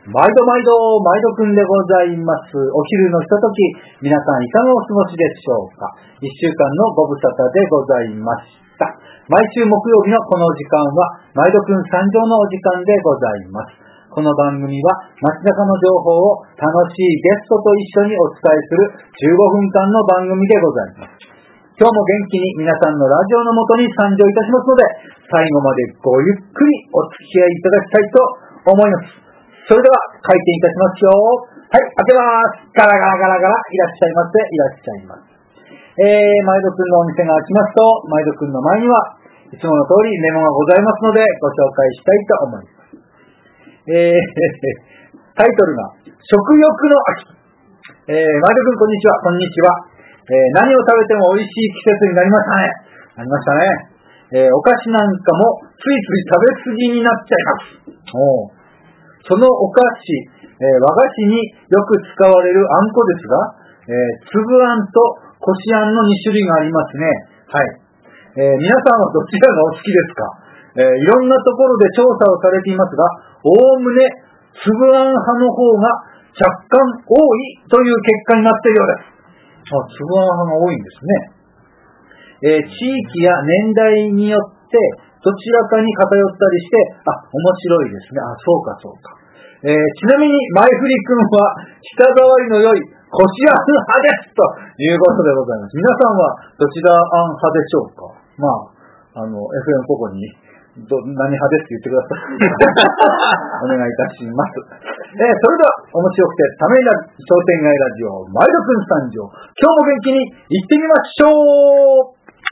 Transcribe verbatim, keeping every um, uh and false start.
毎度毎度、毎度くんでございます。お昼のひととき、皆さんいかがお過ごしでしょうか。一週間のご無沙汰でございました。毎週木曜日のこの時間は、毎度くん参上のお時間でございます。この番組は、街中の情報を楽しいゲストと一緒にお伝えするじゅうごふんかんの番組でございます。今日も元気に皆さんのラジオのもとに参上いたしますので、最後までごゆっくりお付き合いいただきたいと思います。それでは開店いたしますよ。はい、開けます。ガラガラガラガラ、いらっしゃいませ、いらっしゃいませ。えー、毎度くんのお店が開きますと、毎度くんの前にはいつもの通りレモンがございますのでご紹介したいと思います。えー、タイトルが食欲の秋。えー、毎度くんこんにちは、こんにちは。えー、何を食べても美味しい季節になりましたね。なりましたね。えー、お菓子なんかもついつい食べ過ぎになっちゃいます。おーそのお菓子、えー、和菓子によく使われるあんこですが、えー、粒あんとこしあんのに種類がありますね。はい。えー、皆さんはどちらがお好きですか？えー、いろんなところで調査をされていますが、おおむね粒あん派の方が若干多いという結果になっているようです。あ、粒あん派が多いんですね。えー、地域や年代によってどちらかに偏ったりして、あ、面白いですね。あ、そうかそうか。えー、ちなみに、前振りくんは、舌触りの良い、こしあん派ですということでございます。皆さんは、どちらあん派でしょうか？まあ、あの、エフエム ここに、ど、何派ですって言ってください。お願いいたします。えー、それでは、面白くて、ためになる商店街ラジオ、前田くん参上。今日も元気に行ってみましょう。